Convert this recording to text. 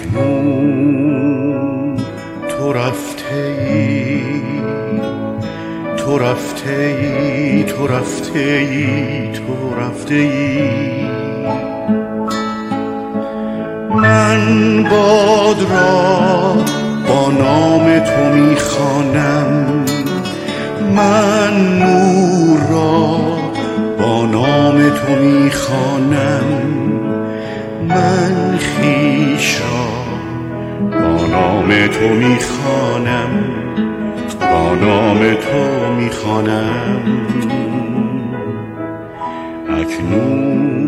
اکنون تو رفته ای، تو رفته ای، تو رفته ای، تو رفته ای. من باد را با نام تو میخوانم، من نور را با نام تو میخوانم، من خویش را با نام تو میخوانم، با نام تو میخوانم. اکنون